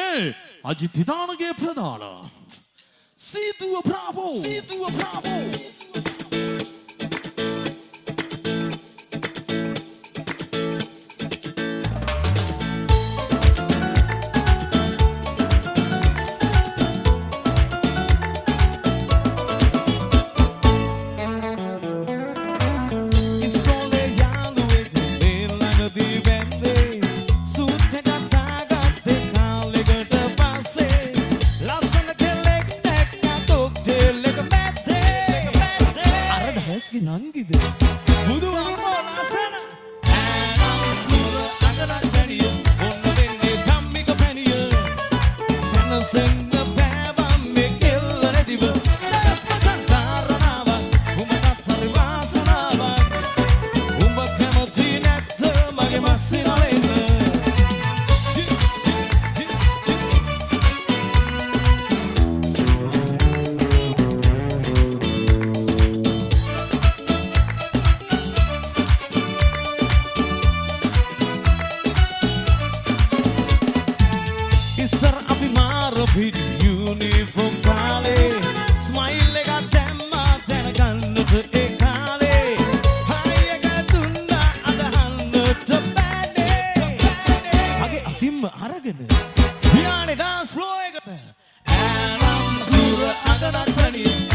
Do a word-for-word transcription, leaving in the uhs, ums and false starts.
මේ අජිත් හිතානගේ ප්‍රධාන සීදුව බ්‍රාවෝ සීදුව බ්‍රාවෝ නංගිද බුදු අම්මෝ ලස්සන ඈනම් සුර අගරක් පැණිය ඔන්න වෙන්නේ ධම්මික පැණිය සනසෙන්න පෑවම් මේ කෙල්ල නැතිව ලස්මචන් කාරණාවක් උඹටත් හරි වාසනාවක් උඹ කැමති නැත්ත මගේ මස්සින වෙන්න Pit uniform kale smile එක දැම්මා දැනගන්නට ඒ කාලේ හයි එක දුන්නා අදහන්නට බෑනේ අගේ අතින්ම අරගෙන පියානේ dance floor එකට ඈනම් සුර අගනක් පැණිය